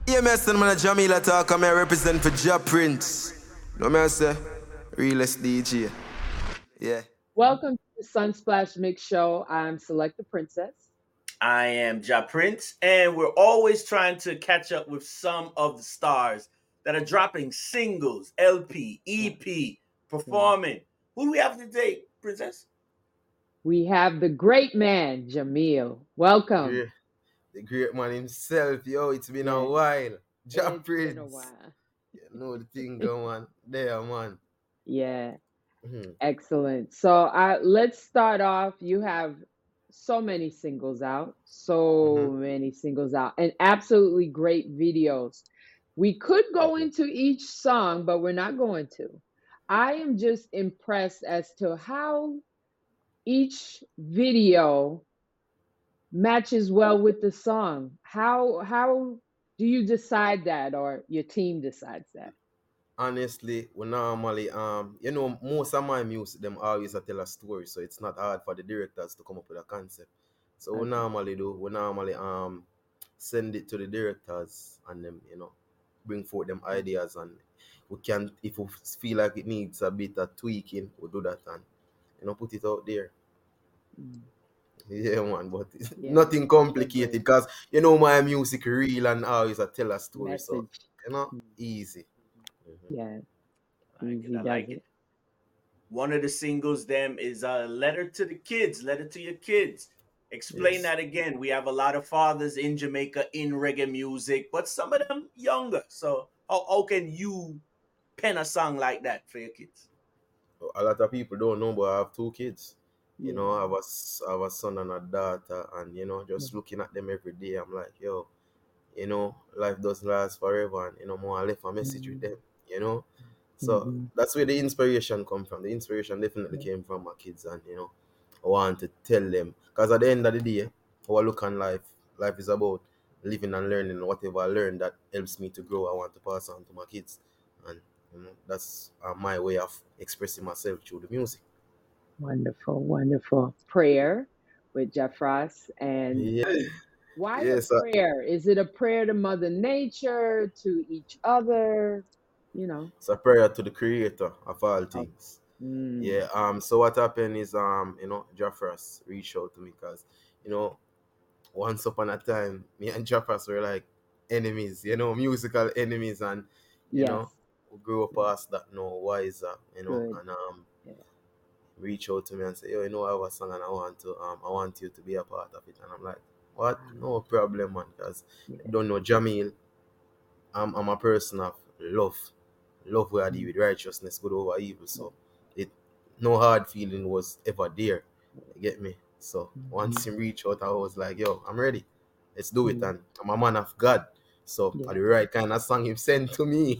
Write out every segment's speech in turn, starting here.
Yeah, me son man a Jamila talk and me a represent for Ja Prince. No me I say, realest DJ. Yeah. Welcome to the Sunsplash Mix Show. I'm Select the Princess. I am Ja Prince, and we're always trying to catch up with some of the stars that are dropping singles, LP, EP, Yeah. performing. Who do we have today, Princess? We have the great man, Jamil. Welcome. Great, the great man himself, yo, it's been a Yeah, while. Ja it's been a Prince. while. You know the thing going on. There, man. Yeah, Mhm. excellent. So let's start off. You have so many singles out, Mhm. and absolutely great videos. We could go Okay. into each song, but we're not going to. I am just impressed as to how each video matches well with the song. How do you decide that, or your team decides that? Honestly, we normally most of my music them always a tell a story, so it's not hard for the directors to come up with a concept. So Okay. we normally send it to the directors and them, bring forth them ideas, and we can, if we feel like it needs a bit of tweaking, we do that and put it out there. Mm. Yeah, man, but it's Yeah, nothing so complicated great because my music real and always a tell a story, so message. Mm. easy. Mhm. Yeah, I like it. easy I does like it. it. One of the singles, them, is a letter to the kids, letter to your kids. Explain Yes. that again. We have a lot of fathers in Jamaica in reggae music, but some of them younger. So, how can you pen a song like that for your kids? A lot of people don't know, but I have two kids. Yeah, I have a son and a daughter, and yeah. just looking at them every day, I'm like, yo, life doesn't last forever, and more I left a message with Mm-hmm. them, you know. So Mm-hmm. that's where the inspiration come from. The inspiration definitely Yeah. came from my kids, and I want to tell them because at the end of the day, how I look on life is about living and learning. And whatever I learn that helps me to grow, I want to pass on to my kids, and that's my way of expressing myself through the music. Wonderful, wonderful. Prayer with Jeff Ross. And Yeah, why a yes, prayer? Is it a prayer to Mother Nature, to each other? You know. it's a prayer to the Creator of all Oh, things. mm, Yeah. So what happened is Jaffras reached out to me because you know once upon a time me and Jaffras were like enemies, musical enemies, and you know yes. we grew up Yeah, past that no wiser, good. and Yeah. reach out to me and say, yo, I have a song and I want you to be a part of it, and I'm like, what? Wow. No problem, man, because Yeah. you don't know Jamil. I'm a person of love where I deal Mm, with righteousness, good over evil. yeah. So it no hard feeling was ever there. You get me? So once Mhm. he reached out, I was like, yo, I'm ready. Let's do it. Mm, And I'm a man of God. So yeah. the right kind of song him sent to me.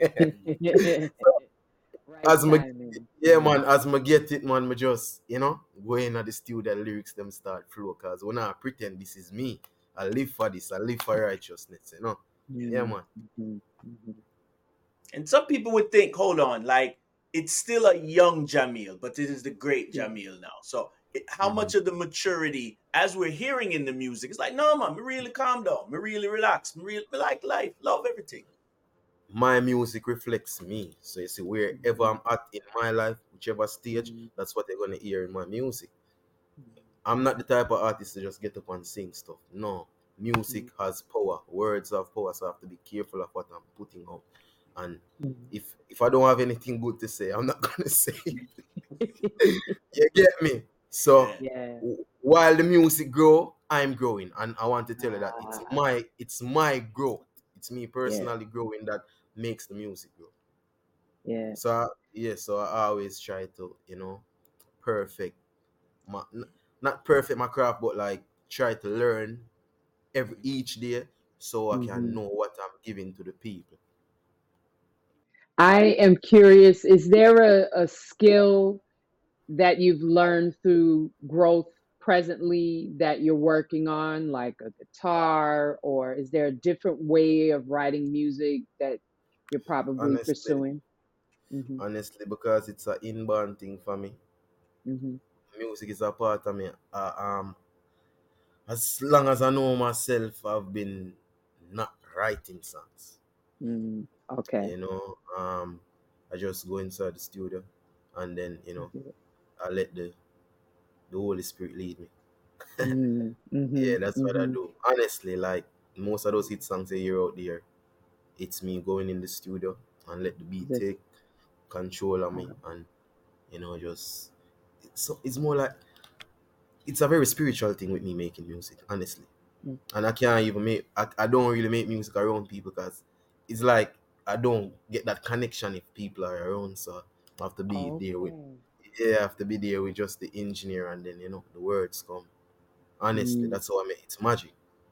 Right as my timing. Yeah, man, as I get it, man, me just, go in at the studio, lyrics them start flow. Cause when I pretend this is me, I live for this, I live for righteousness. Yeah, Mm, man. mhm, mhm. And some people would think, hold on, like it's still a young Jamil, but it is the great Yeah. Jamil now. So, how hmm much of the maturity, as we're hearing in the music, it's like, no, man, me really calm down, me really relax, me like life, love everything. My music reflects me. So you see, wherever Mhm, I'm at in my life, whichever stage, mhm, that's what they're gonna hear in my music. mhm, I'm not the type of artist to just get up and sing stuff. No, music has power. Words have power, so I have to be careful of what I'm putting out. And mhm. if I don't have anything good to say, I'm not gonna say it. You get me? So Yeah. Yeah. while the music grow, I'm growing, and I want to tell you that Ah, it's my growth. It's me yeah. personally growing that makes the music grow. Yeah. So I always try to, perfect not perfect my craft, but like try to learn each day so I can Mhm. know what I'm giving to the people. I am curious, is there a skill that you've learned through growth presently that you're working on, like a guitar, or is there a different way of writing music that you're probably Honestly, pursuing? Hmm. because it's an inborn thing for me. Hmm. Music is a part of me. As long as I know myself, I've been not writing songs. Okay. You know, I just go inside the studio, and then I let the Holy Spirit lead me. Mm-hmm. Yeah, that's what I Mm-hmm. do. Honestly, like most of those hit songs that you hear out there, it's me going in the studio and let the beat Just take control of me, and just it's more like it's a very spiritual thing with me making music, honestly. mm, And I can't even I don't really make music around people because it's like I don't get that connection if people are around, so I have to be there with okay. yeah, I have to be there with just the engineer, and then the words come. Honestly, Mm. that's how I make it's magic.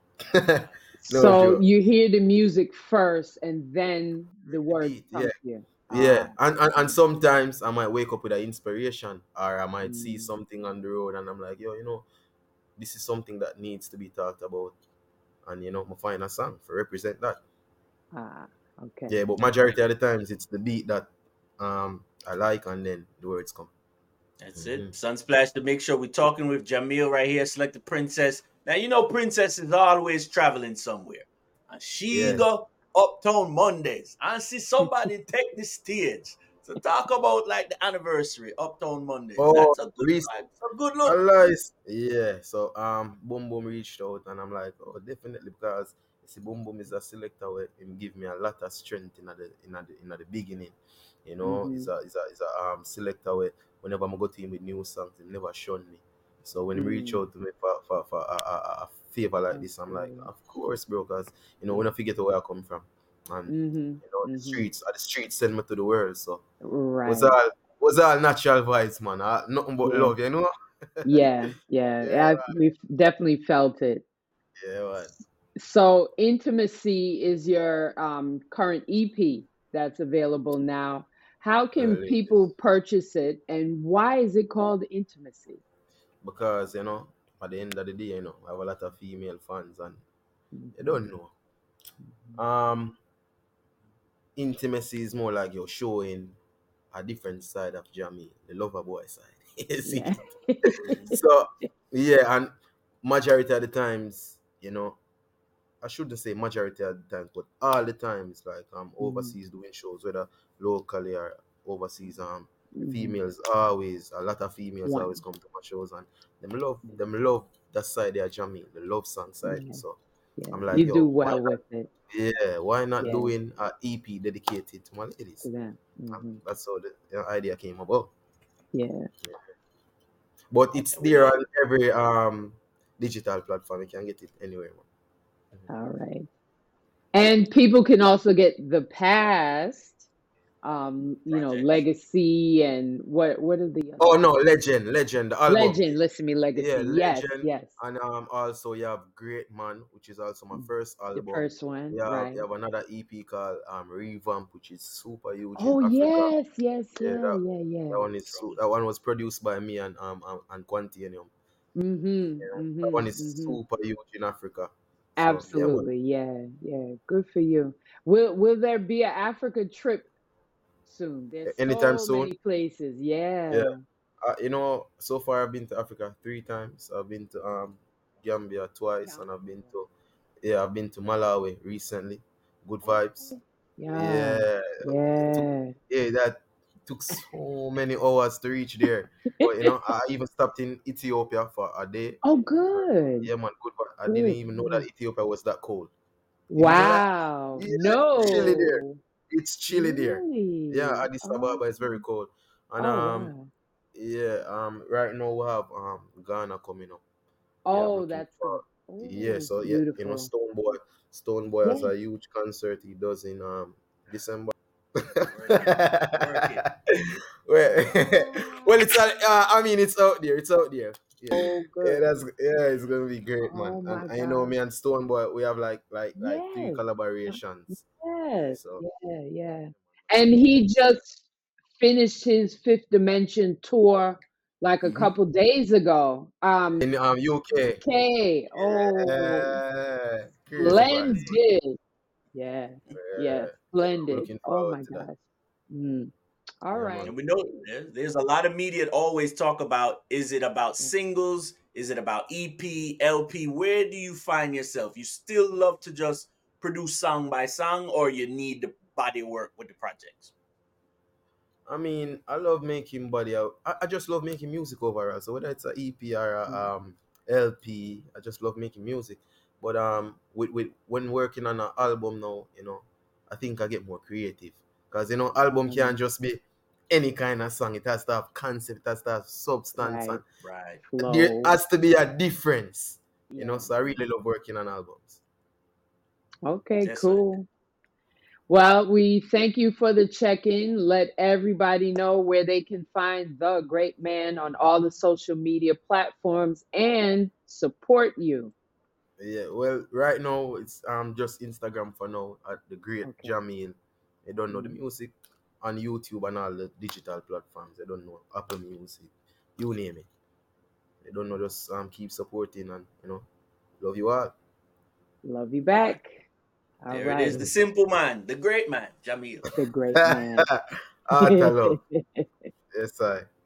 No So joke. you hear the music first and then the The words beat, yeah. come to you. Yeah, Ah. and sometimes I might wake up with an inspiration, or I might see Mm. something on the road, and I'm like, yo, this is something that needs to be talked about, and I find a song for represent that. Ah. Okay. Yeah, but majority of the times it's the beat that I like, and then the words come. That's Hmm. it. Sunsplash to make sure we're talking with Jamil right here, Select the Princess. Now, Princess is always traveling somewhere. And she Yeah. go Uptown Mondays. And see somebody take the stage. So talk about like the anniversary, Uptown Mondays. Oh, That's a good Reese, vibe. It's a good look. Alice. Yeah. So Boom Boom reached out, and I'm like, oh, definitely, because you see, Boom Boom is a selector where him give me a lot of strength in the beginning. Mm-hmm. He's a selector where whenever I go to him with new songs, he never shun me. So when he reach Mm. out to me for a favor like this, I'm like, Okay. of course, bro, because Yeah. when I forget where I come from, and Mm-hmm. Mm-hmm. the streets send me to the world. So was Right. all was all natural vibes, man. Nothing but Yeah. love. Yeah. Yeah. Yeah, Yeah. We've definitely felt it. yeah, man. So Intimacy is your current EP that's available now. How can Well, people purchase it and why is it called Intimacy? because at the end of the day, I have a lot of female fans, and you Mhm, don't know. Um, Intimacy is more like you're showing a different side of Jamie, the lover boy side. You see? yeah. So yeah, and majority of the times, I shouldn't say majority of the times, but all the times, like Mhm, overseas doing shows, whether locally or overseas, mhm. females always a lot of females always One. come to my shows, and them love that side of Jamie, the love song side. Yeah. So Yeah. I'm like, You do yo, why well not? with it. Why not Yeah. doing a EP dedicated to my To ladies? them. And Hmm. that's how the idea came about. Yeah. But it's And we there know on every digital platform. You can get it anywhere, man. All right. And people can also get the past, projects. Legacy and what are the other Oh no, ones? Legend, the album. Legend, Listen to Me, Yeah, Legacy. Yes, Legend, yes. and also you have Great Man, which is also my Mm. first The album. first one, You right. have another EP called Revamp, which is super huge in Oh Africa. yes, yes, Yeah, yeah, yeah, that yeah. one that one was produced by me and Quantinium. Mm-hmm. That Mm-hmm. one is Mm-hmm. super huge in Africa. So yeah, man. Absolutely. Yeah, yeah. Good for you. Will there be an Africa trip soon? There's Anytime so soon. many places. Yeah. Yeah. So far I've been to Africa 3 times. I've been to Gambia twice, and Gambia. I've been to Malawi recently. Good vibes. Okay. Yeah. Yeah, it took Yeah. that took so many hours to reach there. But I even stopped in Ethiopia for a day. Oh, good. Yeah, man, good. I didn't Good. even know that Good. Ethiopia was that cold. Did you know that? Wow. Yeah, chilly there. No. It's chilly there. Yeah, Really? Addis Oh, Ababa is very cold. And oh wow. yeah, right now we have Ghana coming up. Yeah, I'm Oh, looking that's for. Yeah, oh, so yeah, beautiful. Stone Boy has Yeah. a huge concert he does in December. Work it. Work it. well, well, Oh, I mean, it's out there. It's out there. Yeah, oh, yeah, good. it's gonna be great, man. Oh And my I know gosh. me and Stone Boy, we have like three Yes. collaborations. Yes. So Yeah, yeah. And he just finished his Fifth Dimension tour like a mhm. couple days ago. In UK, Okay. Oh, yeah, crazy vibes, man. splendid. Yeah. Yeah. So I'm Splendid. looking Oh forward my to that. gosh. Mm. All Yeah, right. man. And we know there's a lot of media that always talk about, is it about singles? Is it about EP, LP? Where do you find yourself? You still love to just produce song by song, or you need the body work with the projects? I mean, I love making body out. I just love making music overall. So whether it's a EP or a LP, I just love making music. But with when working on an album now, I think I get more creative because album can't just be any kind of song. It has to have concept, it has to have substance, Right. and Right. there Flow. has to be a difference. Yeah. So I really love working on albums. Okay, Yes, sir. cool. Well, we thank you for the check-in. Let everybody know where they can find the great man on all the social media platforms and support you. Yeah, well, right now it's just Instagram for now at the Great Okay. Jamil. I don't know the Mhm. music on YouTube and all the digital platforms. I don't know Apple Music, you name it. I don't know. Just keep supporting and love you all. Love you All right. back. All There it is. right. The simple man, the great man, Jamil. The great man. Art love. Yes, I.